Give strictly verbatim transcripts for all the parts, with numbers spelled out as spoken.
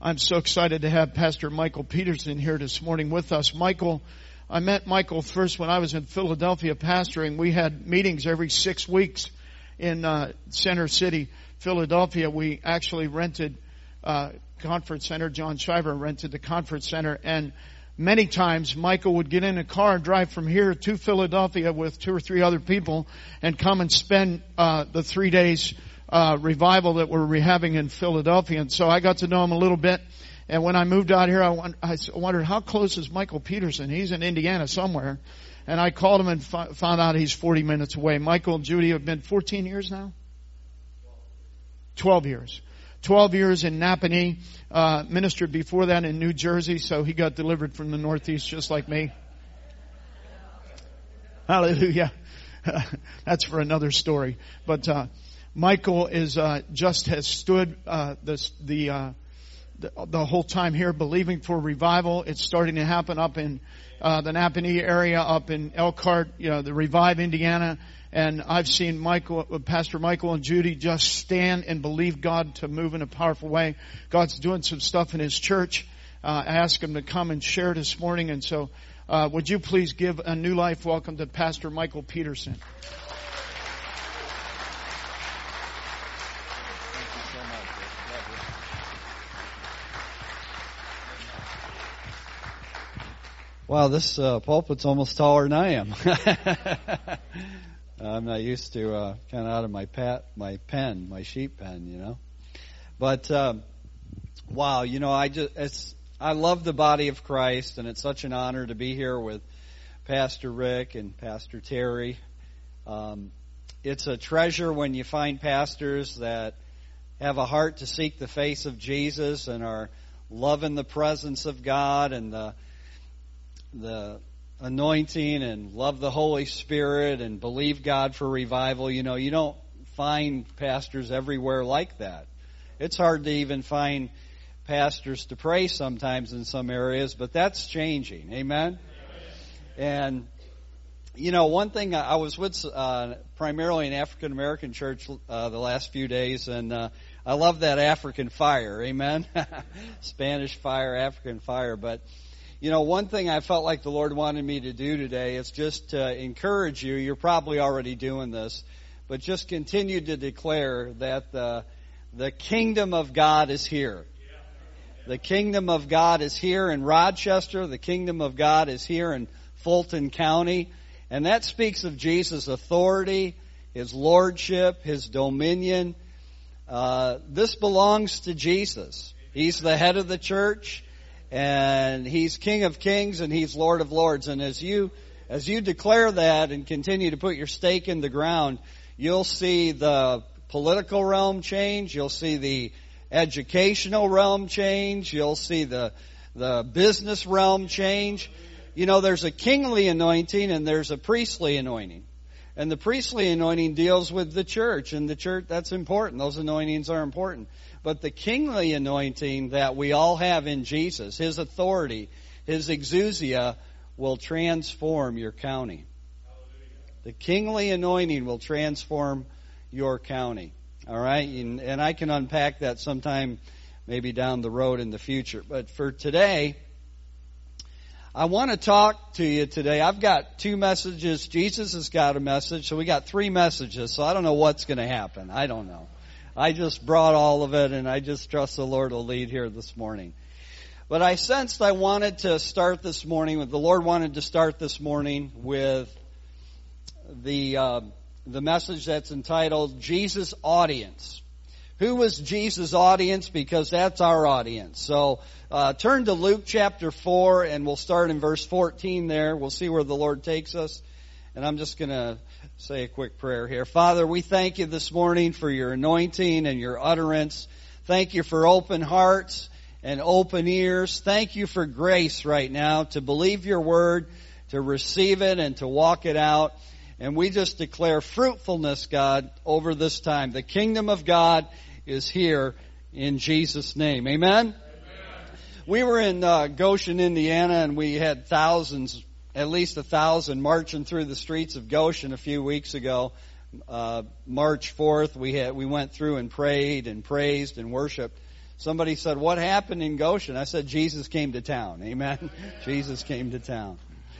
I'm so excited to have Pastor Michael Peterson here this morning with us. Michael, I met Michael first when I was in Philadelphia pastoring. We had meetings every six weeks in uh, Center City, Philadelphia. We actually rented uh conference center. John Shiver rented the conference center, and many times Michael would get in a car and drive from here to Philadelphia with two or three other people and come and spend uh the three days uh revival that we're having in Philadelphia. And so I got to know him a little bit. And when I moved out here, I, won- I wondered, how close is Michael Peterson? He's in Indiana somewhere. And I called him and fi- found out he's forty minutes away. Michael and Judy have been fourteen years now? twelve years. twelve years in Napanee, uh, ministered before that in New Jersey, so he got delivered from the Northeast just like me. Hallelujah. That's for another story. But, uh, Michael is, uh, just has stood, uh, this, the, uh, the, the whole time here believing for revival. It's starting to happen up in, uh, the Napanee area, up in Elkhart, you know, the Revive, Indiana. And I've seen Michael, Pastor Michael and Judy just stand and believe God to move in a powerful way. God's doing some stuff in His church. Uh, I asked him to come and share this morning. And so, uh, would you please give a new life welcome to Pastor Michael Peterson. Wow, this uh, pulpit's almost taller than I am. I'm not used to uh, kind of out of my pat, my pen, my sheet pen, you know. But um, wow, you know, I just it's I love the body of Christ, and it's such an honor to be here with Pastor Rick and Pastor Terry. Um, it's a treasure when you find pastors that have a heart to seek the face of Jesus and are loving the presence of God and the the anointing and love the Holy Spirit and believe God for revival. You know, you don't find pastors everywhere like that. It's hard to even find pastors to pray sometimes in some areas, but that's changing. Amen? And, you know, one thing, I was with uh, primarily an African American church uh, the last few days, and uh, I love that African fire. Amen? Spanish fire, African fire, but you know, one thing I felt like the Lord wanted me to do today is just to encourage you. You're probably already doing this, but just continue to declare that the, the kingdom of God is here. The kingdom of God is here in Rochester. The kingdom of God is here in Fulton County. And that speaks of Jesus' authority, His lordship, His dominion. Uh, this belongs to Jesus. He's the head of the church. And He's King of Kings and He's Lord of Lords. And as you, as you declare that and continue to put your stake in the ground, you'll see the political realm change. You'll see the educational realm change. You'll see the, the business realm change. You know, there's a kingly anointing and there's a priestly anointing. And the priestly anointing deals with the church. And the church, that's important. Those anointings are important. But the kingly anointing that we all have in Jesus, His authority, His exousia, will transform your county. The kingly anointing will transform your county. All right? And, and I can unpack that sometime maybe down the road in the future. But for today, I want to talk to you today. I've got two messages. Jesus has got a message. So we got three messages. So I don't know what's going to happen. I don't know. I just brought all of it, and I just trust the Lord will lead here this morning. But I sensed I wanted to start this morning with, the Lord wanted to start this morning with the uh, the message that's entitled Jesus' Audience. Who was Jesus' audience? Because that's our audience. So uh, turn to Luke chapter four, and we'll start in verse fourteen there. We'll see where the Lord takes us. And I'm just going to say a quick prayer here. Father, we thank you this morning for your anointing and your utterance. Thank you for open hearts and open ears. Thank you for grace right now to believe your word, to receive it, and to walk it out. And we just declare fruitfulness, God, over this time. The kingdom of God is here in Jesus' name. Amen? Amen. We were in uh, Goshen, Indiana, and we had thousands At least a thousand marching through the streets of Goshen a few weeks ago. Uh, March fourth, we had we went through and prayed and praised and worshiped Somebody said, what happened in Goshen? I said, Jesus came to town. Amen. Jesus came to town.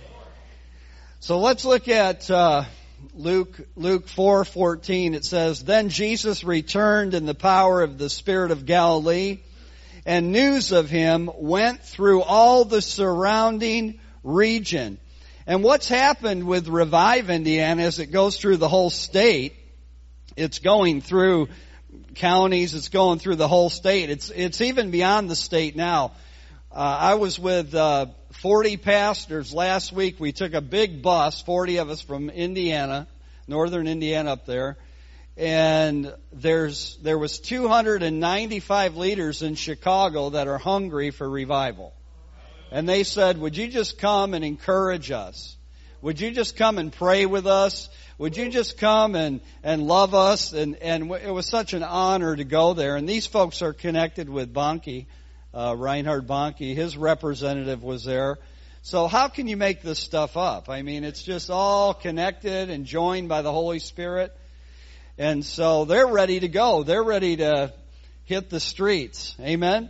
So let's look at uh, Luke Luke four fourteen. It says, then Jesus returned in the power of the Spirit of Galilee, and news of him went through all the surrounding region. And what's happened with Revive Indiana as it goes through the whole state, it's going through counties, it's going through the whole state. It's it's even beyond the state now. Uh, I was with uh, forty pastors last week. We took a big bus, forty of us from Indiana, northern Indiana up there, and there's there was two hundred ninety-five leaders in Chicago that are hungry for revival. And they said, would you just come and encourage us? Would you just come and pray with us? Would you just come and, and love us? And, and it was such an honor to go there. And these folks are connected with Bonnke, uh, Reinhard Bonnke. His representative was there. So how can you make this stuff up? I mean, it's just all connected and joined by the Holy Spirit. And so they're ready to go. They're ready to hit the streets. Amen?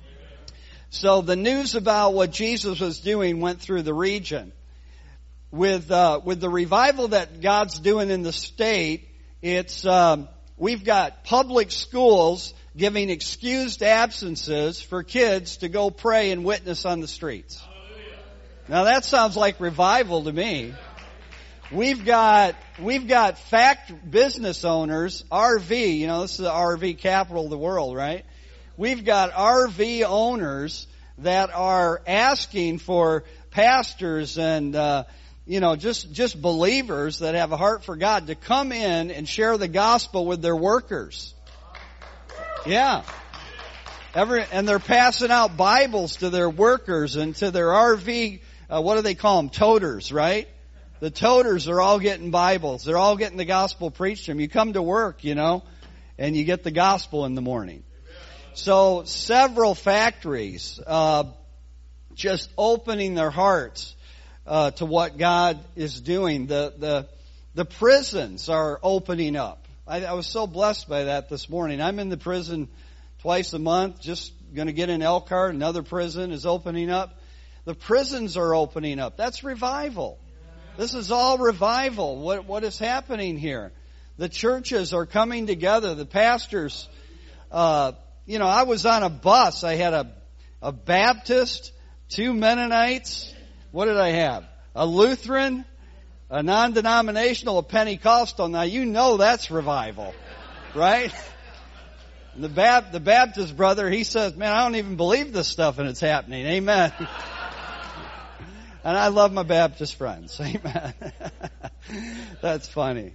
So the news about what Jesus was doing went through the region. With uh, with the revival that God's doing in the state, it's um, we've got public schools giving excused absences for kids to go pray and witness on the streets. Now that sounds like revival to me. We've got we've got fact business owners, R V. You know, this is the R V capital of the world, right? We've got R V owners that are asking for pastors and, uh, you know, just, just believers that have a heart for God to come in and share the gospel with their workers. Yeah. Every, and they're passing out Bibles to their workers and to their R V, uh, what do they call them? Toters, right? The toters are all getting Bibles. They're all getting the gospel preached to them. You come to work, you know, and you get the gospel in the morning. So several factories uh, just opening their hearts uh, to what God is doing. The the the prisons are opening up. I, I was so blessed by that this morning. I'm in the prison twice a month. Just going to get in Elkhart. Another prison is opening up. The prisons are opening up. That's revival. This is all revival. What what is happening here? The churches are coming together. The pastors. Uh, You know, I was on a bus. I had a, a Baptist, two Mennonites. What did I have? A Lutheran, a non-denominational, a Pentecostal. Now, you know that's revival, right? The Bap- the Baptist brother, he says, man, I don't even believe this stuff and it's happening. Amen. And I love my Baptist friends. Amen. That's funny.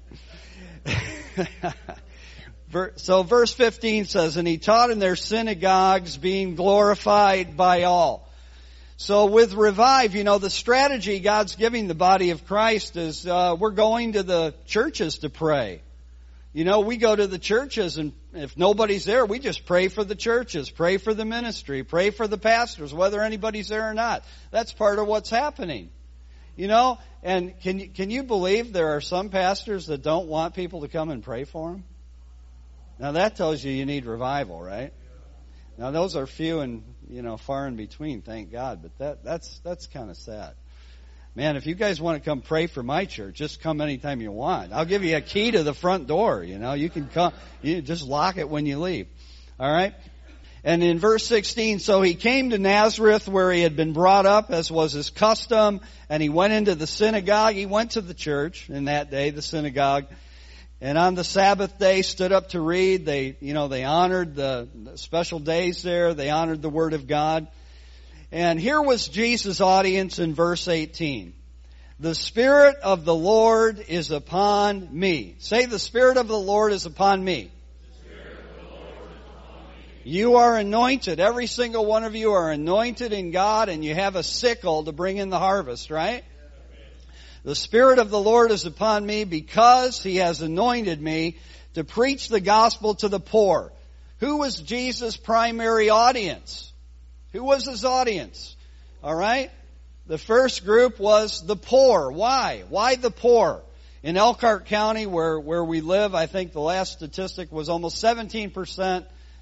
So verse fifteen says, and he taught in their synagogues, being glorified by all. So with Revive, you know, the strategy God's giving the body of Christ is uh, we're going to the churches to pray. You know, we go to the churches, and if nobody's there, we just pray for the churches, pray for the ministry, pray for the pastors, whether anybody's there or not. That's part of what's happening. You know, and can you, can you believe there are some pastors that don't want people to come and pray for them? Now that tells you you need revival, right? Now those are few and, you know, far in between, thank God. But that that's that's kind of sad. Man, if you guys want to come pray for my church, just come anytime you want. I'll give you a key to the front door, you know. You can come, you just lock it when you leave. All right? And in verse sixteen, so he came to Nazareth where he had been brought up, as was his custom, and he went into the synagogue. He went to the church in that day, the synagogue. And on the Sabbath day, stood up to read. They, you know, they honored the special days there. They honored the Word of God. And here was Jesus' audience in verse eighteen. The Spirit of the Lord is upon me. Say, the Spirit of the Lord is upon me. The Spirit of the Lord is upon me. You are anointed. Every single one of you are anointed in God, and you have a sickle to bring in the harvest, right? The Spirit of the Lord is upon me because He has anointed me to preach the gospel to the poor. Who was Jesus' primary audience? Who was His audience? All right? The first group was the poor. Why? Why the poor? In Elkhart County, where, where we live, I think the last statistic was almost seventeen percent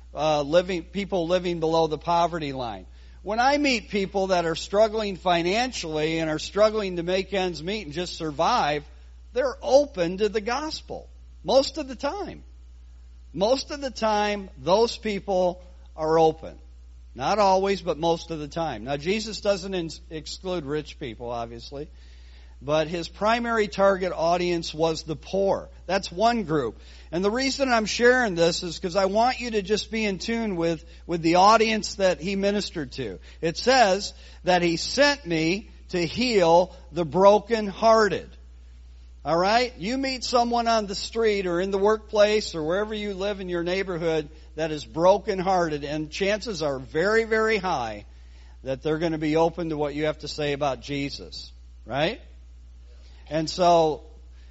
uh, living people living below the poverty line. When I meet people that are struggling financially and are struggling to make ends meet and just survive, they're open to the gospel most of the time. Most of the time, those people are open. Not always, but most of the time. Now, Jesus doesn't in- exclude rich people, obviously. But his primary target audience was the poor. That's one group. And the reason I'm sharing this is because I want you to just be in tune with, with the audience that he ministered to. It says that he sent me to heal the brokenhearted. All right? You meet someone on the street or in the workplace or wherever you live in your neighborhood that is brokenhearted, and chances are very, very high that they're going to be open to what you have to say about Jesus. Right? And so,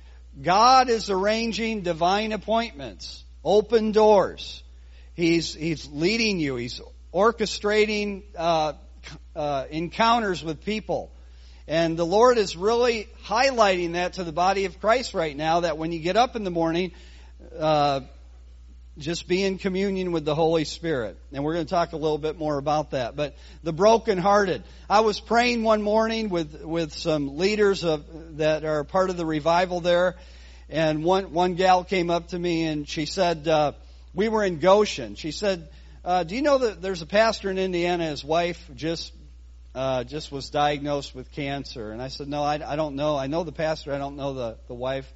God is arranging divine appointments, open doors. He's He's leading you. He's orchestrating uh, uh, encounters with people. And the Lord is really highlighting that to the body of Christ right now, that when you get up in the morning, uh, just be in communion with the Holy Spirit. And we're going to talk a little bit more about that. But the brokenhearted. I was praying one morning with, with some leaders of, that are part of the revival there. And one, one gal came up to me and she said, uh, we were in Goshen. She said, uh, do you know that there's a pastor in Indiana, his wife just uh, just was diagnosed with cancer? And I said, no, I, I don't know. I know the pastor. I don't know the, the wife.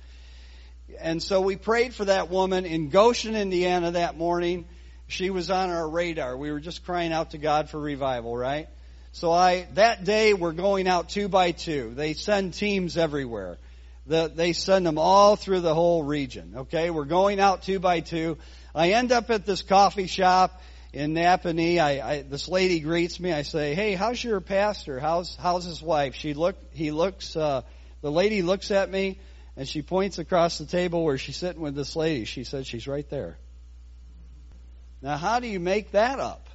And so we prayed for that woman in Goshen, Indiana that morning. She was on our radar. We were just crying out to God for revival, right? So I that day we're going out two by two. They send teams everywhere. The, they send them all through the whole region, okay? We're going out two by two. I end up at this coffee shop in Napanee. I, I this lady greets me. I say, "Hey, how's your pastor? How's how's his wife?" She look he looks uh the lady looks at me. And she points across the table where she's sitting with this lady. She said, she's right there. Now, how do you make that up?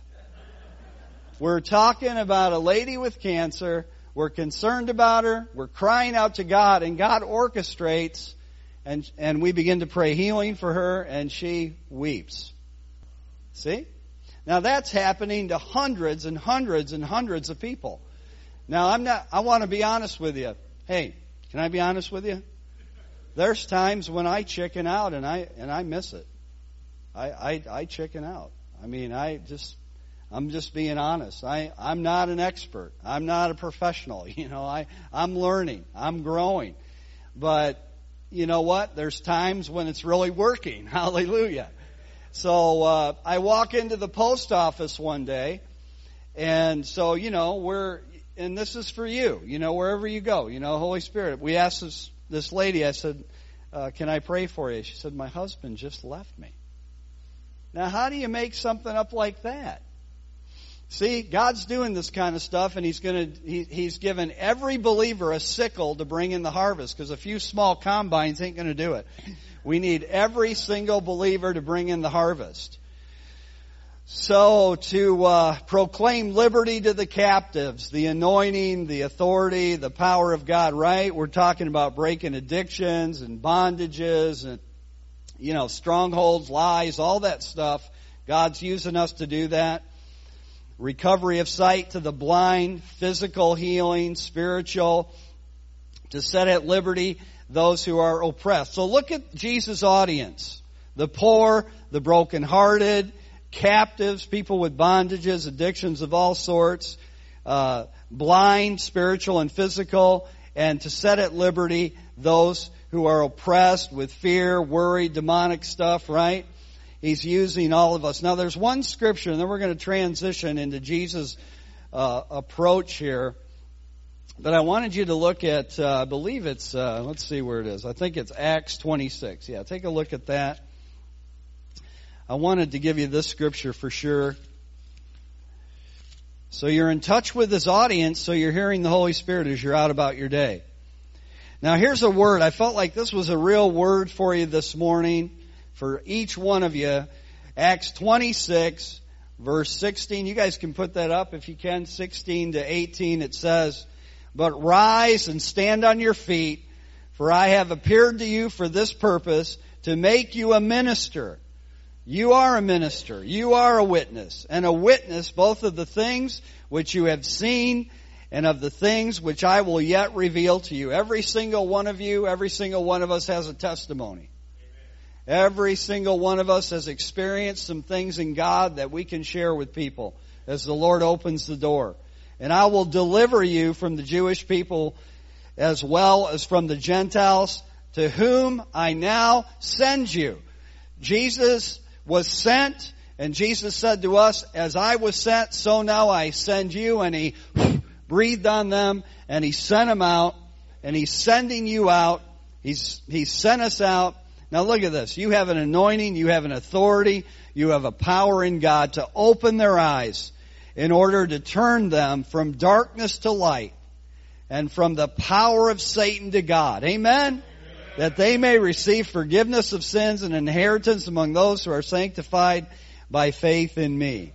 We're talking about a lady with cancer. We're concerned about her. We're crying out to God. And God orchestrates. And, and we begin to pray healing for her. And she weeps. See? Now, that's happening to hundreds and hundreds and hundreds of people. Now, I'm not, I want to be honest with you. Hey, can I be honest with you? There's times when I chicken out and I and I miss it. I, I I chicken out. I mean, I just I'm just being honest. I I'm not an expert. I'm not a professional. You know, I I'm learning. I'm growing. But you know what? There's times when it's really working. Hallelujah. So uh, I walk into the post office one day, and so you know we're and this is for you. You know, wherever you go, you know, Holy Spirit. We asked this. This lady, I said, uh, can I pray for you? She said, my husband just left me. Now, how do you make something up like that? See, God's doing this kind of stuff, and He's going to, he, He's given every believer a sickle to bring in the harvest, because a few small combines ain't going to do it. We need every single believer to bring in the harvest. So to uh, proclaim liberty to the captives, the anointing, the authority, the power of God, right? We're talking about breaking addictions and bondages and, you know, strongholds, lies, all that stuff. God's using us to do that. Recovery of sight to the blind, physical healing, spiritual, to set at liberty those who are oppressed. So look at Jesus' audience. The poor, the brokenhearted, captives, people with bondages, addictions of all sorts, uh, blind, spiritual and physical, and to set at liberty those who are oppressed with fear, worry, demonic stuff, right? He's using all of us. Now there's one scripture, and then we're going to transition into Jesus' uh, approach here. But I wanted you to look at, uh, I believe it's, uh, let's see where it is. I think it's Acts twenty-six. Yeah, take a look at that. I wanted to give you this scripture for sure. So you're in touch with this audience, so you're hearing the Holy Spirit as you're out about your day. Now here's a word. I felt like this was a real word for you this morning, for each one of you. Acts twenty-six, verse sixteen. You guys can put that up if you can. sixteen to eighteen, it says, "But rise and stand on your feet, for I have appeared to you for this purpose, to make you a minister." You are a minister. You are a witness. And a witness both of the things which you have seen and of the things which I will yet reveal to you. Every single one of you, every single one of us has a testimony. Amen. Every single one of us has experienced some things in God that we can share with people as the Lord opens the door. And I will deliver you from the Jewish people as well as from the Gentiles, to whom I now send you. Jesus was sent, and Jesus said to us, as I was sent, so now I send you. And He breathed on them, and He sent them out, and He's sending you out. He's, He's sent us out. Now look at this. You have an anointing, you have an authority, you have a power in God to open their eyes in order to turn them from darkness to light and from the power of Satan to God. Amen? That they may receive forgiveness of sins and inheritance among those who are sanctified by faith in me.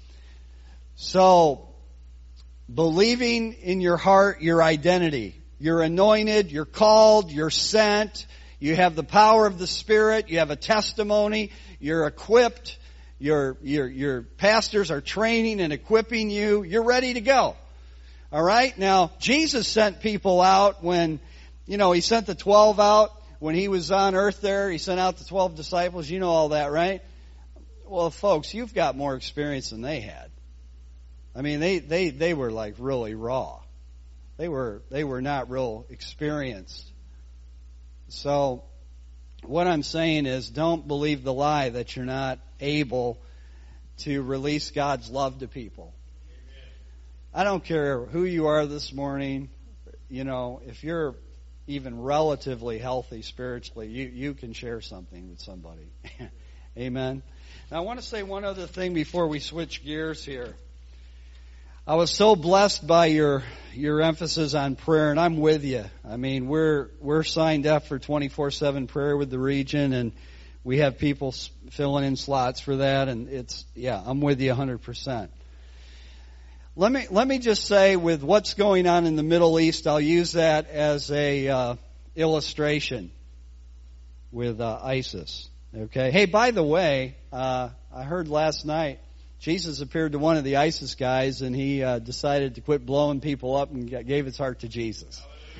So, believing in your heart your identity. You're anointed, you're called, you're sent, you have the power of the Spirit, you have a testimony, you're equipped, your, your, your pastors are training and equipping you, you're ready to go. Alright? Now, Jesus sent people out when You know, He sent the twelve out when He was on earth there. He sent out the twelve disciples. You know all that, right? Well, folks, you've got more experience than they had. I mean, they, they, they were like really raw. They were, they were not real experienced. So, what I'm saying is, don't believe the lie that you're not able to release God's love to people. Amen. I don't care who you are this morning. You know, if you're even relatively healthy spiritually, you, you can share something with somebody. Amen. Now, I want to say one other thing before we switch gears here. I was so blessed by your your emphasis on prayer, and I'm with you. I mean, we're we're signed up for twenty-four seven prayer with the region, and we have people filling in slots for that, and it's, yeah, I'm with you one hundred percent. Let me let me just say, with what's going on in the Middle East, I'll use that as a uh, illustration with uh, ISIS. Okay. Hey, by the way, uh, I heard last night Jesus appeared to one of the ISIS guys, and he uh, decided to quit blowing people up and gave his heart to Jesus.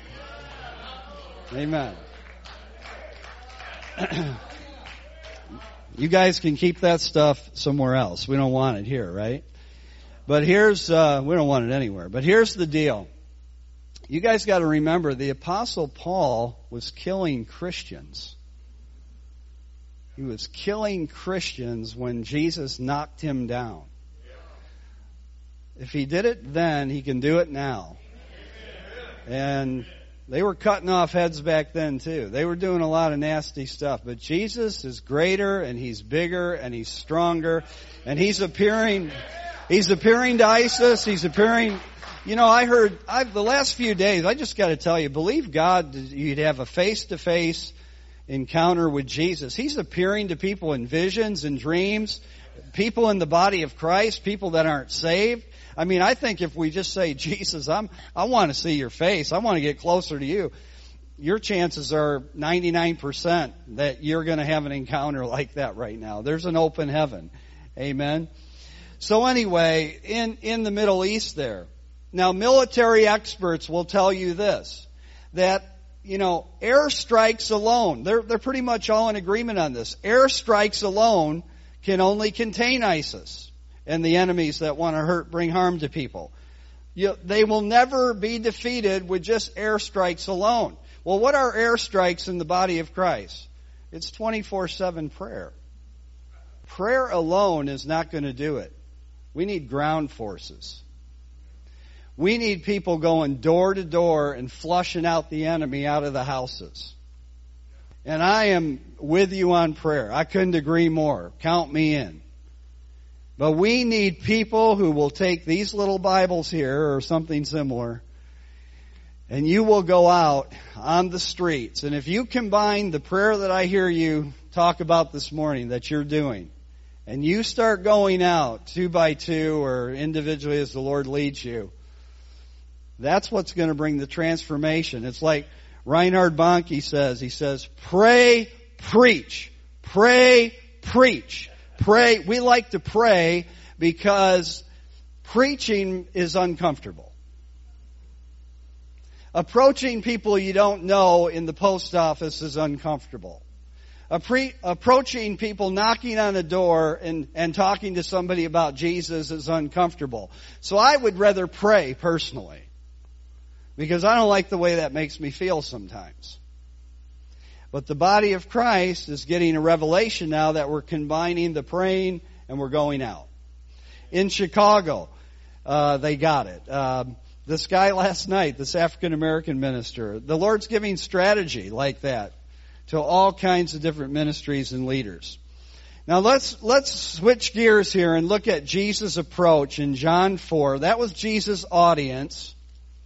Amen. You guys can keep that stuff somewhere else. We don't want it here, right? But here's, uh, we don't want it anywhere. But here's the deal. You guys got to remember, the Apostle Paul was killing Christians. He was killing Christians when Jesus knocked him down. If he did it then, he can do it now. And they were cutting off heads back then too. They were doing a lot of nasty stuff. But Jesus is greater, and He's bigger, and He's stronger, and He's appearing... He's appearing to ISIS. He's appearing, you know, I heard, I've, the last few days, I just got to tell you, believe God, you'd have a face-to-face encounter with Jesus. He's appearing to people in visions and dreams, people in the body of Christ, people that aren't saved. I mean, I think if we just say, Jesus, I'm, I want to see your face. I want to get closer to you. Your chances are ninety-nine percent that you're going to have an encounter like that right now. There's an open heaven. Amen. So anyway, in, in the Middle East there, now military experts will tell you this, that, you know, airstrikes alone, they're, they're pretty much all in agreement on this. Airstrikes alone can only contain ISIS and the enemies that want to hurt, bring harm to people. You, they will never be defeated with just airstrikes alone. Well, what are airstrikes in the body of Christ? It's twenty-four seven prayer. Prayer alone is not going to do it. We need ground forces. We need people going door to door and flushing out the enemy out of the houses. And I am with you on prayer. I couldn't agree more. Count me in. But we need people who will take these little Bibles here or something similar, and you will go out on the streets. And if you combine the prayer that I hear you talk about this morning that you're doing, and you start going out two by two or individually as the Lord leads you, that's what's going to bring the transformation. It's like Reinhard Bonnke says, he says, pray, preach. Pray, preach. pray, we like to pray because preaching is uncomfortable. Approaching people you don't know in the post office is uncomfortable. Appre- approaching people, knocking on a door and, and talking to somebody about Jesus is uncomfortable. So I would rather pray personally, because I don't like the way that makes me feel sometimes. But the body of Christ is getting a revelation now that we're combining the praying and we're going out. In Chicago, uh, they got it. Um, this guy last night, this African American minister, the Lord's giving strategy like that to all kinds of different ministries and leaders. Now let's let's switch gears here and look at Jesus' approach in John four. That was Jesus' audience.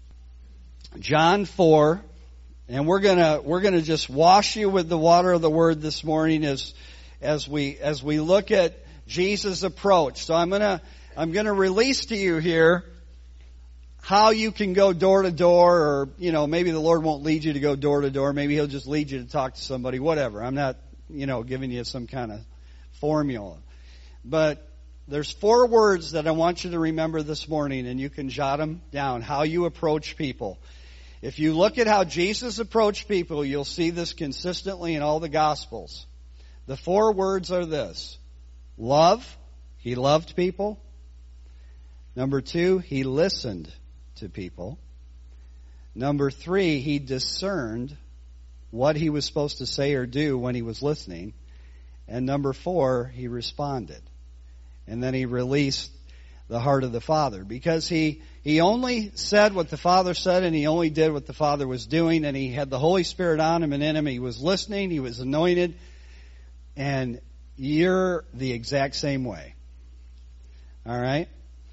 John four, and we're gonna we're gonna just wash you with the water of the Word this morning as as we as we look at Jesus' approach. So I'm gonna I'm gonna release to you here how you can go door to door, or you know maybe the Lord won't lead you to go door to door. Maybe He'll just lead you to talk to somebody. Whatever. I'm not you know giving you some kind of formula, but there's four words that I want you to remember this morning, and you can jot them down. How you approach people. If you look at how Jesus approached people, you'll see this consistently in all the Gospels. The four words are this. Love. He loved people. Number two, He listened to people. Number three, He discerned what He was supposed to say or do when He was listening. And number four, He responded. And then He released the heart of the Father, because he he only said what the Father said, and He only did what the Father was doing, and He had the Holy Spirit on Him and in Him. He was listening, He was anointed, and you're the exact same way. All right?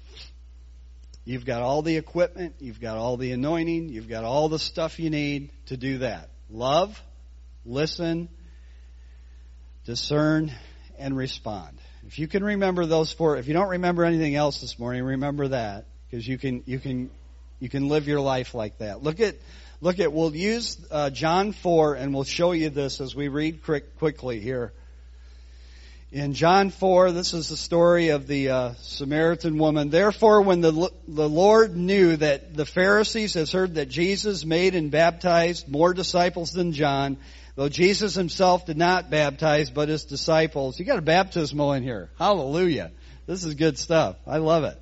You've got all the equipment, you've got all the anointing, you've got all the stuff you need to do that. Love, listen, discern, and respond. If you can remember those four, if you don't remember anything else this morning, remember that, because you can you can you can live your life like that. Look at look at. We'll use uh, John four, and we'll show you this as we read quick, quickly here. In John four, this is the story of the uh, Samaritan woman. Therefore, when the the Lord knew that the Pharisees had heard that Jesus made and baptized more disciples than John, though Jesus Himself did not baptize, but His disciples. You got a baptismal in here. Hallelujah. This is good stuff. I love it.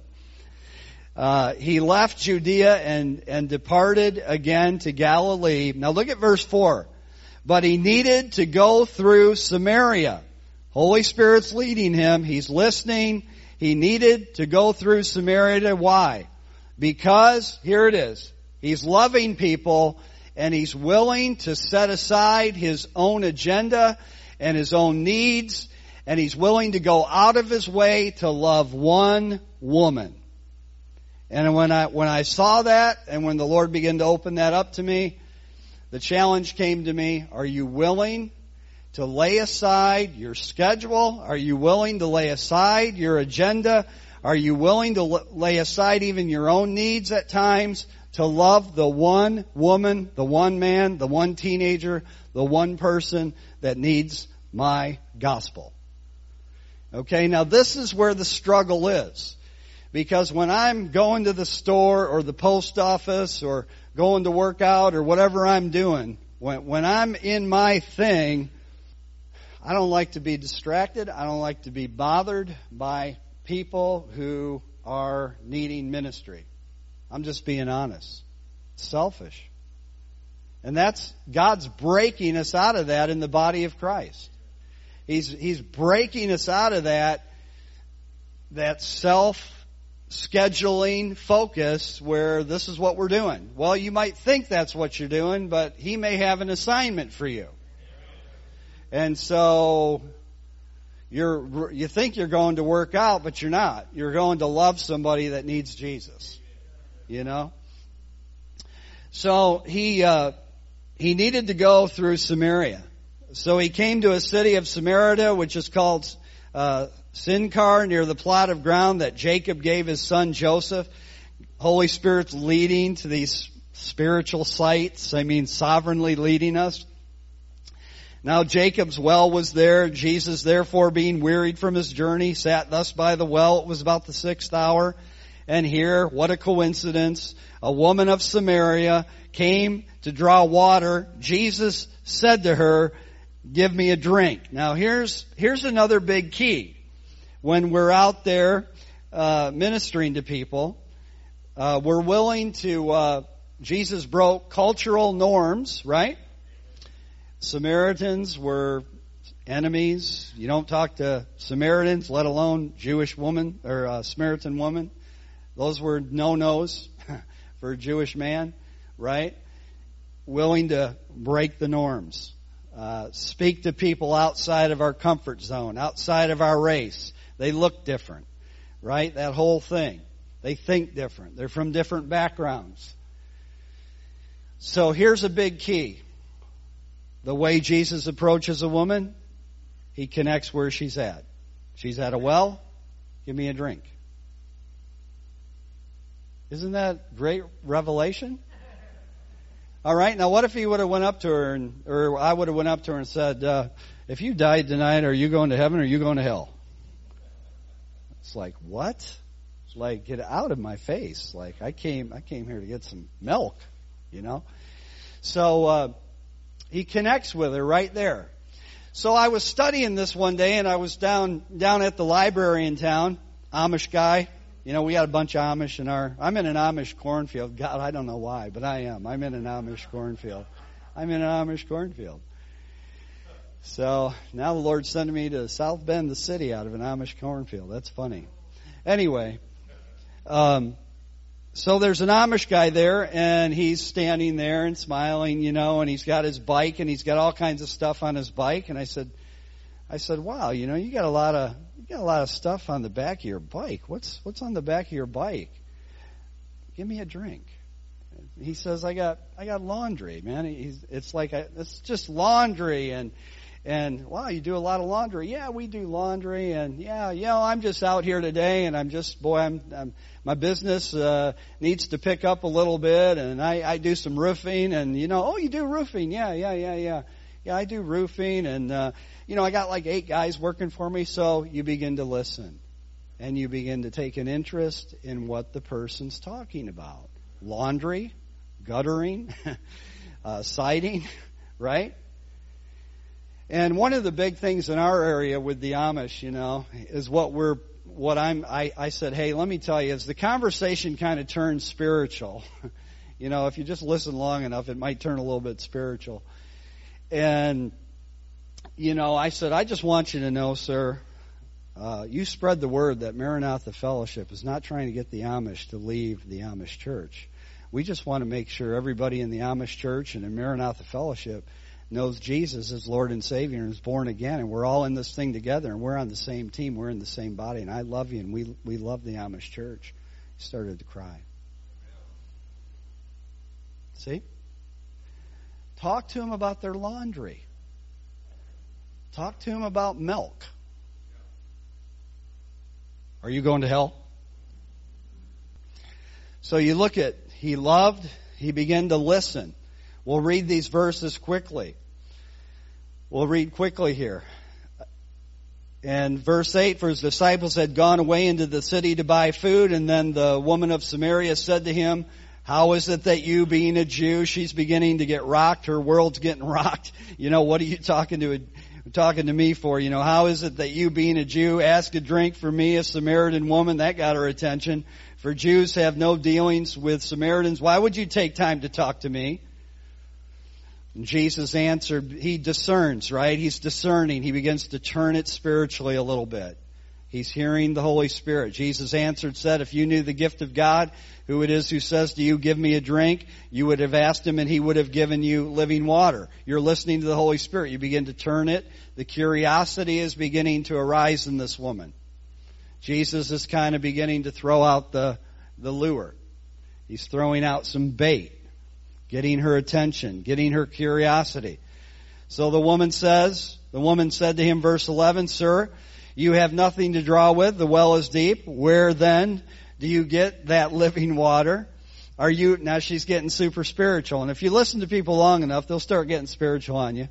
Uh, he left Judea and, and departed again to Galilee. Now look at verse four. But He needed to go through Samaria. Holy Spirit's leading Him. He's listening. He needed to go through Samaria. Why? Because, here it is, He's loving people, and He's willing to set aside His own agenda and His own needs, and He's willing to go out of His way to love one woman. And when I when I saw that, and when the Lord began to open that up to me, the challenge came to me, are you willing to lay aside your schedule? Are you willing to lay aside your agenda? Are you willing to lay aside even your own needs at times to love the one woman, the one man, the one teenager, the one person that needs my gospel? Okay, now this is where the struggle is. Because when I'm going to the store or the post office or going to work out or whatever I'm doing, when, when I'm in my thing, I don't like to be distracted. I don't like to be bothered by people who are needing ministry. I'm just being honest. It's selfish. And that's, God's breaking us out of that in the body of Christ. He's, He's breaking us out of that, that self-scheduling focus where this is what we're doing. Well, you might think that's what you're doing, but He may have an assignment for you. And so you're, you think you're going to work out, but you're not. You're going to love somebody that needs Jesus. You know? So he, uh, he needed to go through Samaria. So he came to a city of Samaria, which is called, uh, Sychar, near the plot of ground that Jacob gave his son Joseph. Holy Spirit's leading to these spiritual sites. I mean, sovereignly leading us. Now Jacob's well was there. Jesus, therefore, being wearied from his journey, sat thus by the well. It was about the sixth hour. And here, what a coincidence, a woman of Samaria came to draw water. Jesus said to her, give me a drink. Now here's, here's another big key. When we're out there uh, ministering to people, uh, we're willing to, uh, Jesus broke cultural norms, right? Samaritans were enemies. You don't talk to Samaritans, let alone Jewish woman or uh, Samaritan woman. Those were no-nos for a Jewish man, right? Willing to break the norms. Uh, speak to people outside of our comfort zone, outside of our race. They look different, right? That whole thing. They think different. They're from different backgrounds. So here's a big key. The way Jesus approaches a woman, he connects where she's at. She's at a well, give me a drink. Isn't that great revelation? All right, now what if he would have went up to her, and, or I would have went up to her and said, uh, if you died tonight, are you going to heaven or are you going to hell? It's like, what? It's like, get out of my face. Like, I came, I came here to get some milk, you know? So, uh, he connects with her right there. So I was studying this one day, and I was down down at the library in town, Amish guy. You know, we got a bunch of Amish in our... I'm in an Amish cornfield. God, I don't know why, but I am. I'm in an Amish cornfield. I'm in an Amish cornfield. So now the Lord's sending me to South Bend, the city, out of an Amish cornfield. That's funny. Anyway, um... So there's an Amish guy there, and he's standing there and smiling, you know, and he's got his bike, and he's got all kinds of stuff on his bike. And I said, I said, wow, you know, you got a lot of, you got a lot of stuff on the back of your bike. What's, what's on the back of your bike? Give me a drink. He says, I got, I got laundry, man. He's, it's like, I, it's just laundry, and, and wow, you do a lot of laundry. Yeah, we do laundry, and yeah, you know, I'm just out here today, and I'm just, boy, I'm, I'm my business uh, needs to pick up a little bit, and I, I do some roofing, and you know, oh, you do roofing? Yeah, yeah, yeah, yeah, yeah. I do roofing, and uh, you know, I got like eight guys working for me. So you begin to listen, and you begin to take an interest in what the person's talking about: laundry, guttering, uh, siding, right? And one of the big things in our area with the Amish, you know, is what we're What I'm, I, I said, hey, let me tell you, as the conversation kind of turns spiritual, you know, if you just listen long enough, it might turn a little bit spiritual. And, you know, I said, I just want you to know, sir, uh, you spread the word that Maranatha Fellowship is not trying to get the Amish to leave the Amish church. We just want to make sure everybody in the Amish church and in Maranatha Fellowship knows Jesus as Lord and Savior and is born again, and we're all in this thing together, and we're on the same team, we're in the same body, and I love you, and we we love the Amish church. He started to cry. See? Talk to them about their laundry. Talk to them about milk. Are you going to hell? So you look at, he loved, he began to listen. We'll read these verses quickly. We'll read quickly here. And verse eight, for his disciples had gone away into the city to buy food, and then the woman of Samaria said to him, how is it that you, being a Jew, she's beginning to get rocked, her world's getting rocked. You know, what are you talking to, talking to me for? You know, how is it that you, being a Jew, ask a drink for me, a Samaritan woman? That got her attention. For Jews have no dealings with Samaritans. Why would you take time to talk to me? And Jesus answered, he discerns, right? He's discerning. He begins to turn it spiritually a little bit. He's hearing the Holy Spirit. Jesus answered, said, if you knew the gift of God, who it is who says to you, give me a drink, you would have asked him and he would have given you living water. You're listening to the Holy Spirit. You begin to turn it. The curiosity is beginning to arise in this woman. Jesus is kind of beginning to throw out the, the lure. He's throwing out some bait. Getting her attention, getting her curiosity. So the woman says, the woman said to him, verse eleven, sir, you have nothing to draw with, the well is deep. Where then do you get that living water? Are you, now she's getting super spiritual. And if you listen to people long enough, they'll start getting spiritual on you.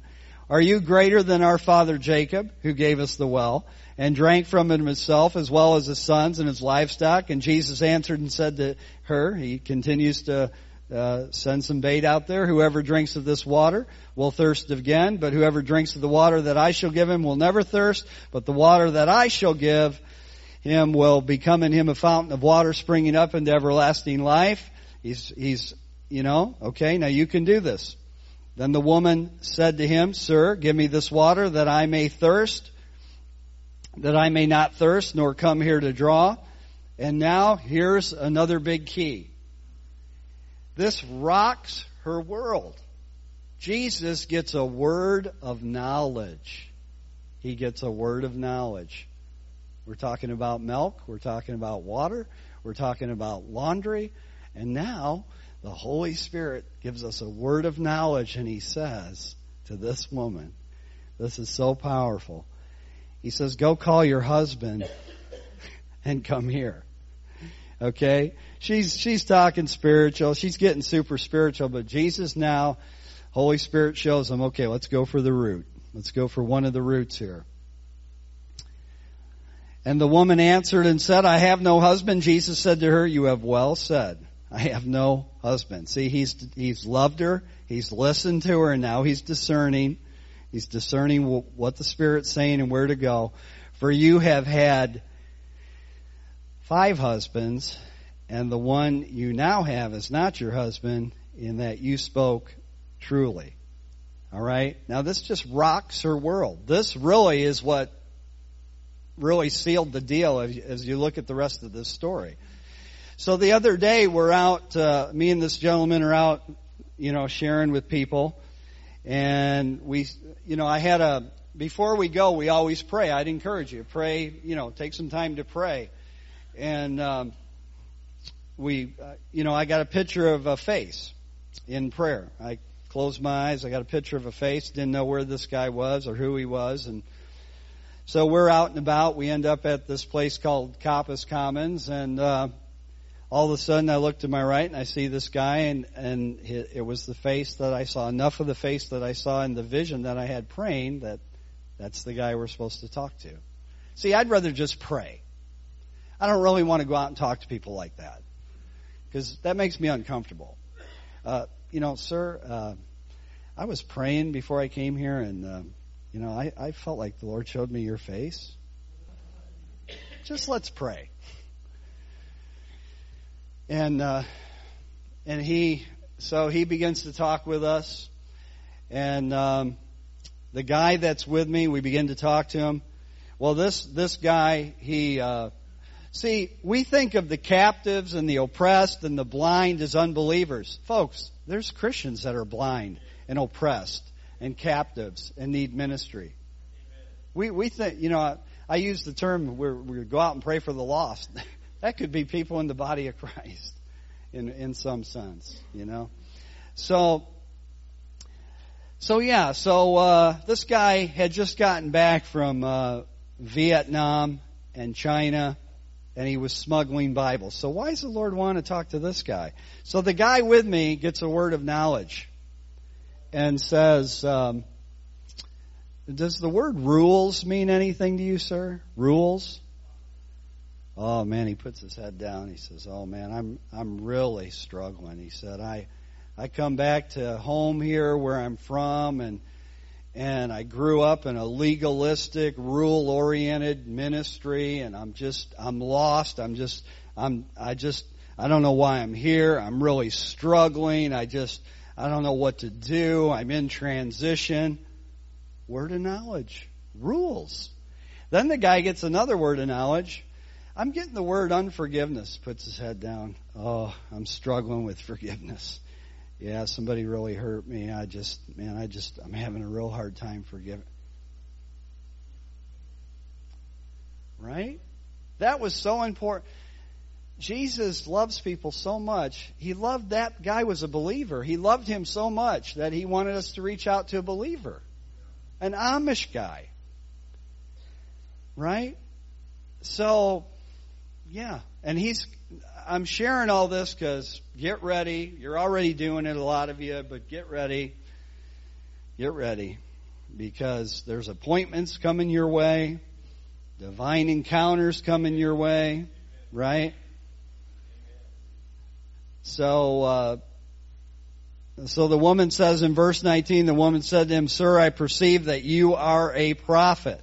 Are you greater than our father Jacob, who gave us the well, and drank from it himself, as well as his sons and his livestock? And Jesus answered and said to her, he continues to uh, send some bait out there, whoever drinks of this water will thirst again, but whoever drinks of the water that I shall give him will never thirst, but the water that I shall give him will become in him a fountain of water springing up into everlasting life. He's, he's, you know, okay, now you can do this. Then the woman said to him, Sir, give me this water that I may thirst, that I may not thirst, nor come here to draw. And now here's another big key. This rocks her world. Jesus gets a word of knowledge. He gets a word of knowledge. We're talking about milk. We're talking about water. We're talking about laundry. And now the Holy Spirit gives us a word of knowledge, and He says to this woman, this is so powerful. He says, go call your husband and come here. Okay? She's, she's talking spiritual. She's getting super spiritual, but Jesus now, Holy Spirit shows him, okay, let's go for the root. Let's go for one of the roots here. And the woman answered and said, I have no husband. Jesus said to her, you have well said. I have no husband. See, he's he's loved her. He's listened to her, and now he's discerning. He's discerning what the Spirit's saying and where to go. For you have had five husbands, and the one you now have is not your husband, in that you spoke truly. All right? Now, this just rocks her world. This really is what really sealed the deal as you look at the rest of this story. So the other day, we're out, uh, me and this gentleman are out, you know, sharing with people. And we, you know, I had a, before we go, we always pray. I'd encourage you, pray, you know, take some time to pray. And um, we, uh, you know, I got a picture of a face in prayer. I closed my eyes. I got a picture of a face. Didn't know where this guy was or who he was. And so we're out and about. We end up at this place called Coppice Commons. And uh, all of a sudden I look to my right and I see this guy. And, and it was the face that I saw. Enough of the face that I saw in the vision that I had praying that that's the guy we're supposed to talk to. See, I'd rather just pray. I don't really want to go out and talk to people like that, because that makes me uncomfortable. Uh, you know, sir, uh, I was praying before I came here, and, uh, you know, I, I felt like the Lord showed me your face. Just let's pray. And, uh, and he, so he begins to talk with us, and, um, the guy that's with me, we begin to talk to him. Well, this, this guy, he, uh, see, we think of the captives and the oppressed and the blind as unbelievers. Folks, there's Christians that are blind and oppressed and captives and need ministry. We, we think, you know, I, I use the term, we're, we go out and pray for the lost. That could be people in the body of Christ in, in some sense, you know. So, So yeah, so uh, this guy had just gotten back from uh, Vietnam and China, and he was smuggling Bibles. So why does the Lord want to talk to this guy? So the guy with me gets a word of knowledge and says, um, does the word rules mean anything to you, sir? Rules? Oh man, he puts his head down. He says, oh man, I'm I'm really struggling. He said, I... I come back to home here where I'm from, and and I grew up in a legalistic, rule-oriented ministry, and I'm just I'm lost. I'm just I'm I just I don't know why I'm here. I'm really struggling. I just I don't know what to do. I'm in transition. Word of knowledge, rules. Then the guy gets another word of knowledge. I'm getting the word unforgiveness. Puts his head down. Oh, I'm struggling with forgiveness. Yeah, somebody really hurt me. I just, man, I just, I'm having a real hard time forgiving. Right? That was so important. Jesus loves people so much. He loved that guy was a believer. He loved him so much that he wanted us to reach out to a believer. An Amish guy. Right? So, yeah. And he's... I'm sharing all this because get ready. You're already doing it, a lot of you, but get ready. Get ready. because there's appointments coming your way, divine encounters coming your way, right? So, uh, so the woman says in verse nineteen, the woman said to him, "Sir, I perceive that you are a prophet."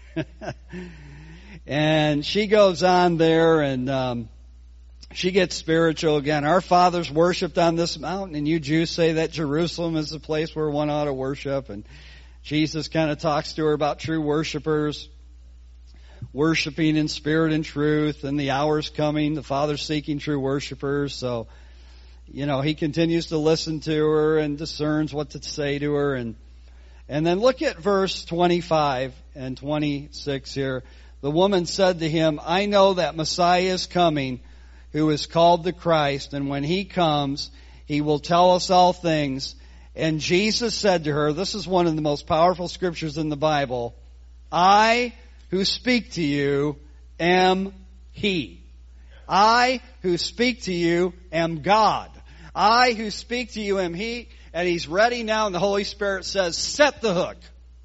And she goes on there and um, she gets spiritual again. "Our fathers worshipped on this mountain, and you Jews say that Jerusalem is the place where one ought to worship." And Jesus kind of talks to her about true worshipers, worshiping in spirit and truth, and the hour's coming. The Father's seeking true worshipers. So, you know, he continues to listen to her and discerns what to say to her. And and then look at verse twenty-five and twenty-six here. "The woman said to him, I know that Messiah is coming, who is called the Christ, and when he comes, he will tell us all things. And Jesus said to her," this is one of the most powerful scriptures in the Bible, "I who speak to you am he. I who speak to you am God. I who speak to you am he." And he's ready now, and the Holy Spirit says, "Set the hook."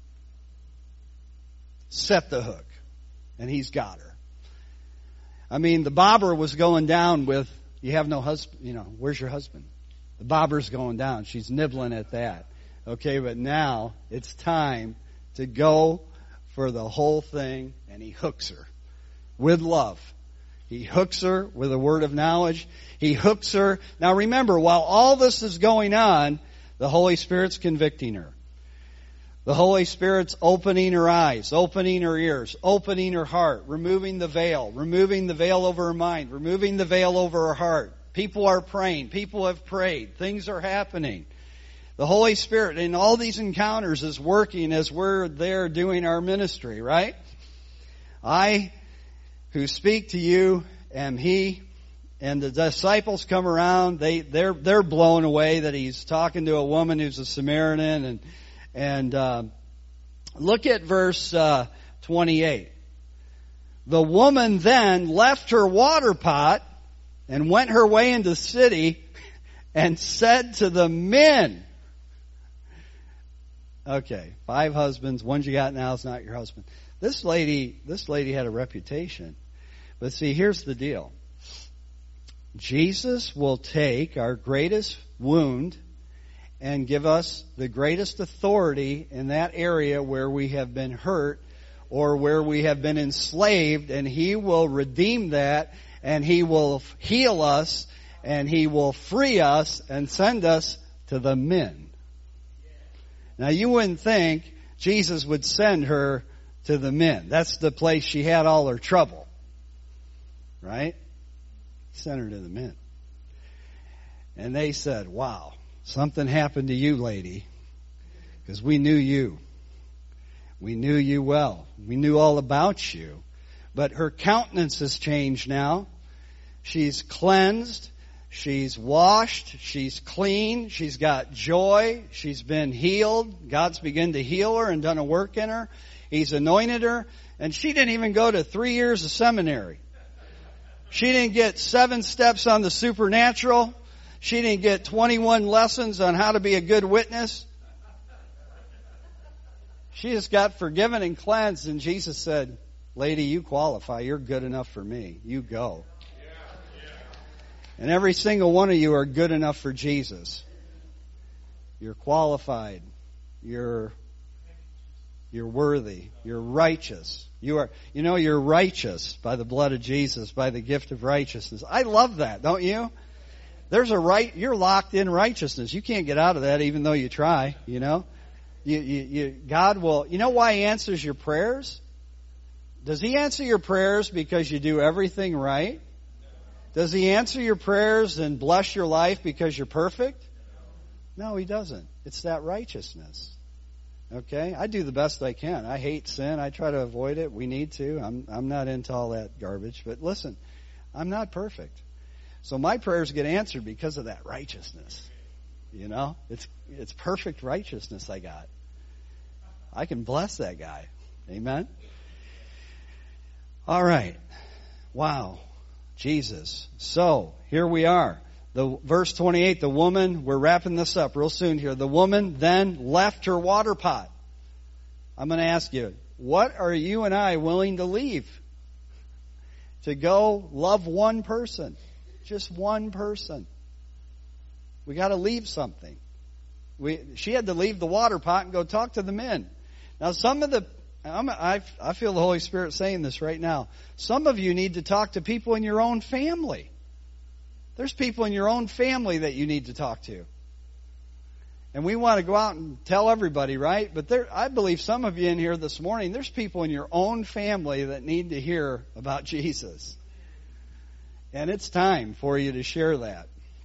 Set the hook. And he's got her. I mean, the bobber was going down with, "You have no husband, you know, where's your husband?" The bobber's going down. She's nibbling at that. Okay, but now it's time to go for the whole thing, and he hooks her with love. He hooks her with a word of knowledge. He hooks her. Now remember, while all this is going on, the Holy Spirit's convicting her. The Holy Spirit's opening her eyes, opening her ears, opening her heart, removing the veil, removing the veil over her mind, removing the veil over her heart. People are praying. People have prayed. Things are happening. The Holy Spirit in all these encounters is working as we're there doing our ministry, right? "I who speak to you am he." And the disciples come around. They, they're, they're blown away that he's talking to a woman who's a Samaritan. And, and, uh, look at verse, uh, twenty-eight. "The woman then left her water pot and went her way into the city and said to the men," okay, five husbands, one you got now is not your husband. This lady, this lady had a reputation. But see, here's the deal. Jesus will take our greatest wound and give us the greatest authority in that area where we have been hurt or where we have been enslaved, and he will redeem that, and he will heal us, and he will free us and send us to the men. Now you wouldn't think Jesus would send her to the men. That's the place she had all her trouble. Right? He sent her to the men. And they said, "Wow, something happened to you, lady, because we knew you. We knew you well. We knew all about you." But her countenance has changed now. She's cleansed. She's washed. She's clean. She's got joy. She's been healed. God's begun to heal her and done a work in her. He's anointed her. And she didn't even go to three years of seminary. She didn't get seven steps on the supernatural. She didn't get twenty-one lessons on how to be a good witness. She just got forgiven and cleansed. And Jesus said, "Lady, you qualify. You're good enough for me. You go." And every single one of you are good enough for Jesus. You're qualified. You're, you're worthy. You're righteous. You are, you know, you're righteous by the blood of Jesus, by the gift of righteousness. I love that, don't you? There's a right, you're locked in righteousness. You can't get out of that even though you try, you know. You, you, you, God will, you know why He answers your prayers? Does He answer your prayers because you do everything right? Does He answer your prayers and bless your life because you're perfect? No, He doesn't. It's that righteousness. Okay? I do the best I can. I hate sin. I try to avoid it. We need to. I'm, I'm not into all that garbage. But listen, I'm not perfect. So my prayers get answered because of that righteousness. You know? It's, it's perfect righteousness I got. I can bless that guy. Amen? All right. Wow. Jesus. So, here we are. The verse twenty-eight, the woman, we're wrapping this up real soon here. The woman then left her water pot. I'm going to ask you, what are you and I willing to leave to go love one person? Just one person. We got to leave something. We, she had to leave the water pot and go talk to the men. Now, some of the, I'm, I, I feel the Holy Spirit saying this right now. Some of you need to talk to people in your own family. There's people in your own family that you need to talk to. And we want to go out and tell everybody, right? But there, I believe some of you in here this morning, there's people in your own family that need to hear about Jesus. And it's time for you to share that.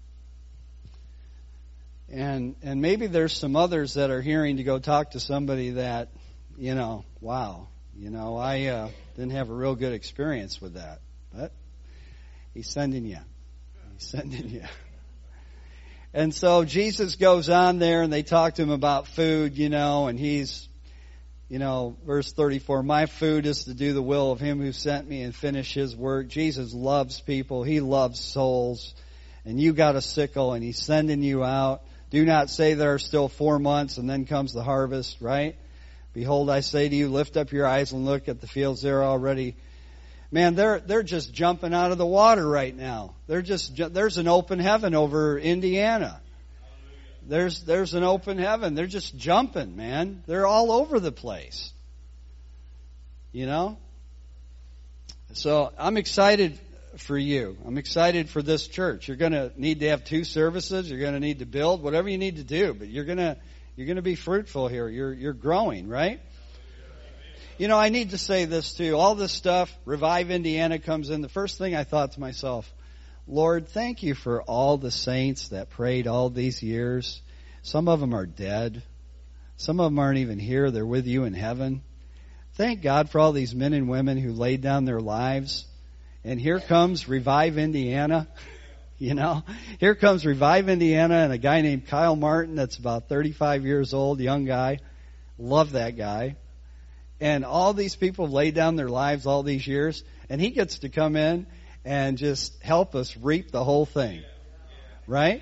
And and maybe there's some others that are hearing to go talk to somebody that, you know, wow, you know, I uh, didn't have a real good experience with that. But He's sending you. He's sending you. And so Jesus goes on there and they talk to him about food, you know, and he's, you know, verse thirty-four, my food is to do the will of Him who sent me and finish His work. Jesus loves people. He loves souls. And you got a sickle and He's sending you out. Do not say there are still four months and then comes the harvest, right? Behold, I say to you, lift up your eyes and look at the fields. They're already, man, they're they're just jumping out of the water right now. They're just there's an open heaven over Indiana. There's there's an open heaven. They're just jumping, man. They're all over the place. You know? So I'm excited for you. I'm excited for this church. You're going to need to have two services. You're going to need to build whatever you need to do, but you're going to you're going to be fruitful here. You're you're growing, right? You know, I need to say this too. All this stuff, Revive Indiana comes in. The first thing I thought to myself, Lord, thank you for all the saints that prayed all these years. Some of them are dead. Some of them aren't even here. They're with you in heaven. Thank God for all these men and women who laid down their lives. And here comes Revive Indiana. You know, here comes Revive Indiana and a guy named Kyle Martin that's about thirty-five years old, young guy. Love that guy. And all these people laid down their lives all these years. And he gets to come in and just help us reap the whole thing. Right?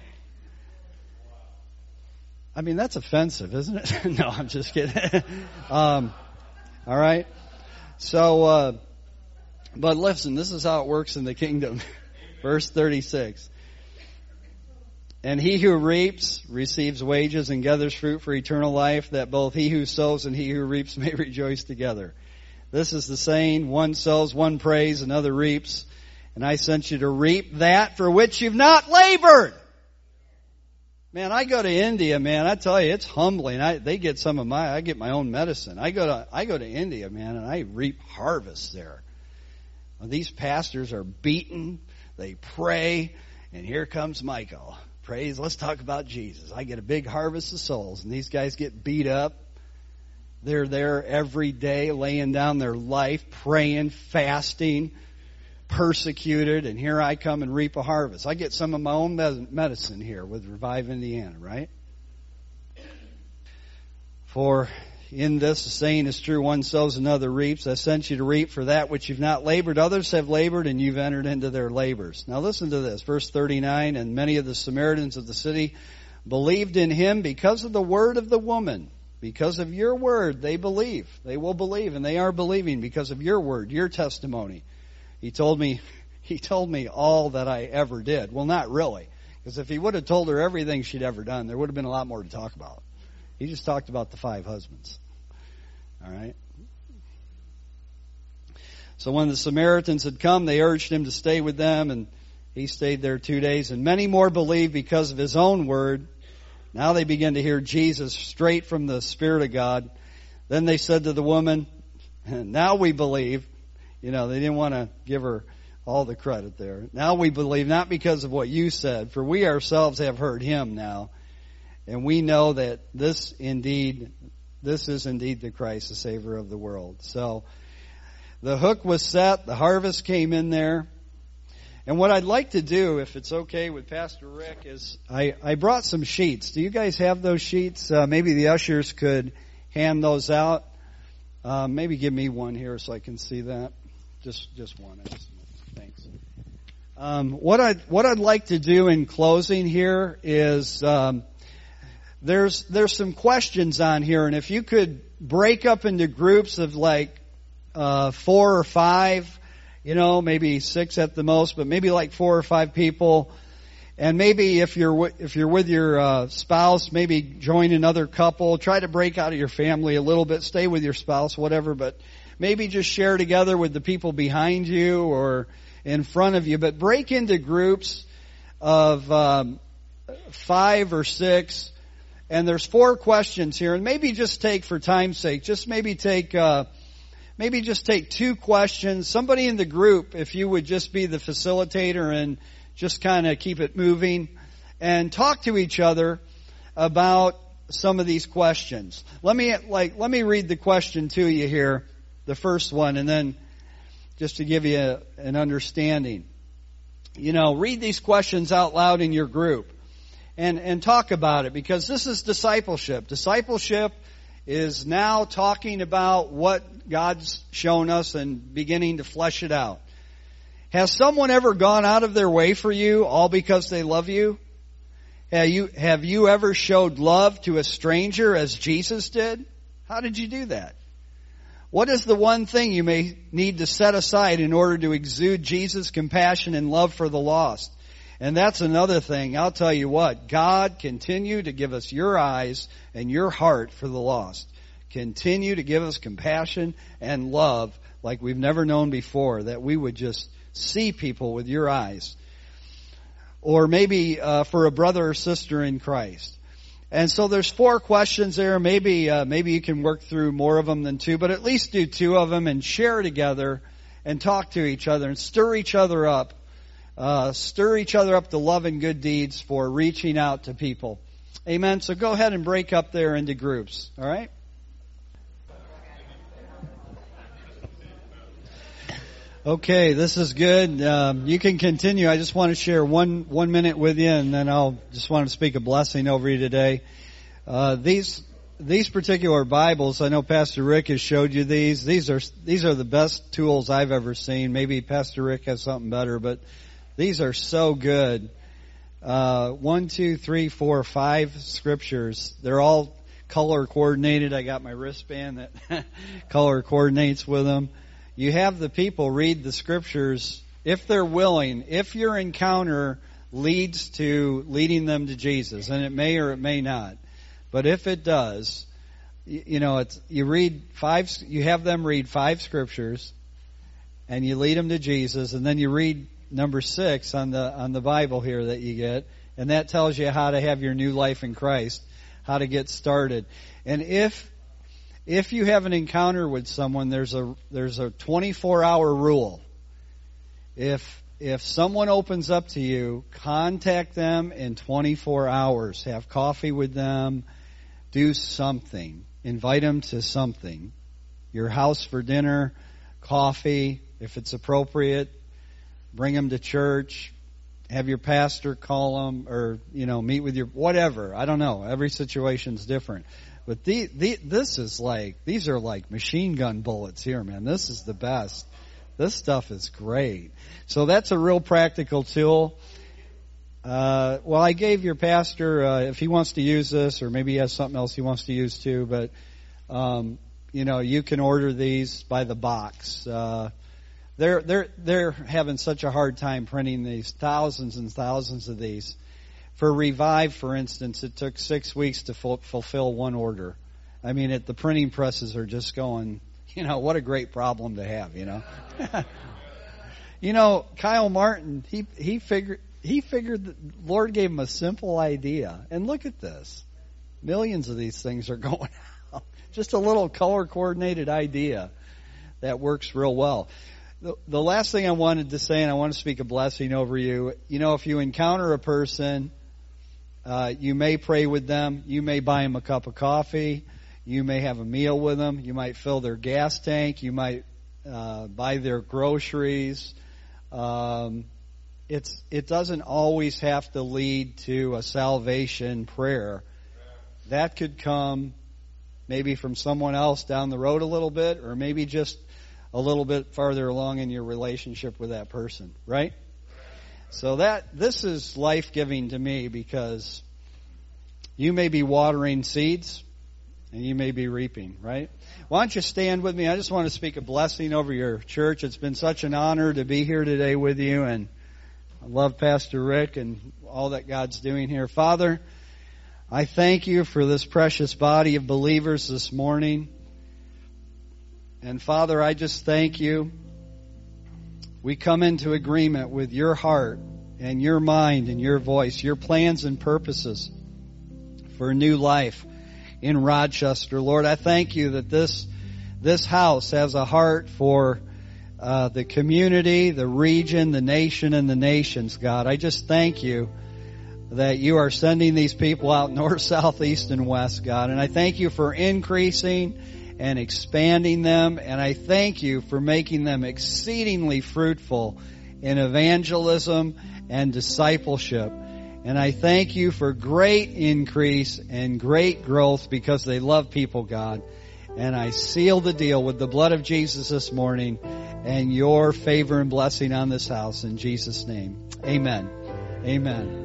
I mean, that's offensive, isn't it? No, I'm just kidding. um, all right. So, uh, but listen, this is how it works in the kingdom. Verse thirty-six. And he who reaps receives wages and gathers fruit for eternal life, that both he who sows and he who reaps may rejoice together. This is the saying, one sows, one prays, another reaps. And I sent you to reap that for which you've not labored. Man, I go to India, man, I tell you, it's humbling. I, they get some of my, I get my own medicine. I go to, I go to India, man, and I reap harvests there. Well, these pastors are beaten. They pray, and here comes Michael. Praise, let's talk about Jesus. I get a big harvest of souls, and these guys get beat up. They're there every day laying down their life, praying, fasting, persecuted, and here I come and reap a harvest. I get some of my own medicine here with Revive Indiana, right? For in this, the saying is true, one sows, another reaps. I sent you to reap for that which you've not labored. Others have labored, and you've entered into their labors. Now listen to this, verse thirty-nine, and many of the Samaritans of the city believed in him because of the word of the woman. Because of your word, they believe. They will believe, and they are believing because of your word, your testimony. He told me, he told me all that I ever did. Well, not really, because if he would have told her everything she'd ever done, there would have been a lot more to talk about. He just talked about the five husbands. All right. So when the Samaritans had come, they urged him to stay with them, and he stayed there two days. And many more believed because of his own word. Now they began to hear Jesus straight from the Spirit of God. Then they said to the woman, now we believe. You know, they didn't want to give her all the credit there. Now we believe, not because of what you said, for we ourselves have heard him now. And we know that this indeed, this is indeed the Christ, the Savior of the world. So the hook was set, the harvest came in there. And what I'd like to do, if it's okay with Pastor Rick, is I, I brought some sheets. Do you guys have those sheets? Uh, maybe the ushers could hand those out. Uh, maybe give me one here so I can see that. Just just one. I just, thanks. Um, what I'd what I'd like to do in closing here is um, there's there's some questions on here, and if you could break up into groups of like uh, four or five, you know, maybe six at the most, but maybe like four or five people. And maybe if you're if you're with your uh, spouse, maybe join another couple. Try to break out of your family a little bit. Stay with your spouse, whatever. But maybe just share together with the people behind you or in front of you. But break into groups of um, five or six. And there's four questions here. And maybe just take, for time's sake, just maybe take uh, maybe just take two questions. Somebody in the group, if you would just be the facilitator and just kind of keep it moving and talk to each other about some of these questions. Let me like let me read the question to you here, the first one, and then just to give you a, an understanding. You know, read these questions out loud in your group and and talk about it, because this is discipleship. Discipleship is now talking about what God's shown us and beginning to flesh it out. Has someone ever gone out of their way for you all because they love you? Have you, have you ever showed love to a stranger as Jesus did? How did you do that? What is the one thing you may need to set aside in order to exude Jesus' compassion and love for the lost? And that's another thing. I'll tell you what, God continue to give us your eyes and your heart for the lost. Continue to give us compassion and love like we've never known before, that we would just see people with your eyes. Or maybe uh, for a brother or sister in Christ. And so there's four questions there. Maybe uh, maybe you can work through more of them than two, but at least do two of them and share together and talk to each other and stir each other up. Uh, stir each other up to love and good deeds for reaching out to people. Amen. So go ahead and break up there into groups. All right? Okay, this is good. Um, you can continue. I just want to share one one minute with you, and then I'll just want to speak a blessing over you today. Uh, these these particular Bibles, I know Pastor Rick has showed you these. These are these are the best tools I've ever seen. Maybe Pastor Rick has something better, but these are so good. Uh, one, two, three, four, five scriptures. They're all color coordinated. I got my wristband that color coordinates with them. You have the people read the scriptures if they're willing, if your encounter leads to leading them to Jesus, and it may or it may not. But if it does, you know, it's, you read five, you have them read five scriptures, and you lead them to Jesus, and then you read number six on the on the Bible here that you get, and that tells you how to have your new life in Christ, how to get started. And if If you have an encounter with someone, there's a there's a twenty-four hour rule. If if someone opens up to you, contact them in twenty-four hours. Have coffee with them. Do something. Invite them to something. Your house for dinner, coffee, if it's appropriate. Bring them to church. Have your pastor call them, or you know, meet with your whatever. I don't know. Every situation's different. But the, the, this is like, these are like machine gun bullets here, man. This is the best. This stuff is great. So that's a real practical tool. Uh, well, I gave your pastor, uh, if he wants to use this, or maybe he has something else he wants to use too, but, um, you know, you can order these by the box. Uh, they're, they're, they're having such a hard time printing these, thousands and thousands of these. For Revive, for instance, it took six weeks to ful- fulfill one order. I mean, it, the printing presses are just going, you know, what a great problem to have, you know. You know, Kyle Martin, he he figured he figured the Lord gave him a simple idea. And look at this. Millions of these things are going out. Just a little color-coordinated idea that works real well. The, the last thing I wanted to say, and I want to speak a blessing over you, you know, if you encounter a person, Uh, you may pray with them. You may buy them a cup of coffee. You may have a meal with them. You might fill their gas tank. You might uh, buy their groceries. Um, it's it doesn't always have to lead to a salvation prayer. That could come maybe from someone else down the road a little bit, or maybe just a little bit farther along in your relationship with that person, right? So that this is life-giving to me, because You may be watering seeds, and you may be reaping, right? Why don't you stand with me? I just want to speak a blessing over your church. It's been such an honor to be here today with you, and I love Pastor Rick and all that God's doing here. Father, I thank you for this precious body of believers this morning. And Father, I just thank you. We come into agreement with your heart and your mind and your voice, your plans and purposes for a new life in Rochester. Lord, I thank you that this this house has a heart for uh, the community, the region, the nation, and the nations, God. I just thank you that you are sending these people out north, south, east, and west, God. And I thank you for increasing and expanding them. And I thank you for making them exceedingly fruitful in evangelism and discipleship. And I thank you for great increase and great growth because they love people, God. And I seal the deal with the blood of Jesus this morning and your favor and blessing on this house in Jesus' name. Amen. Amen.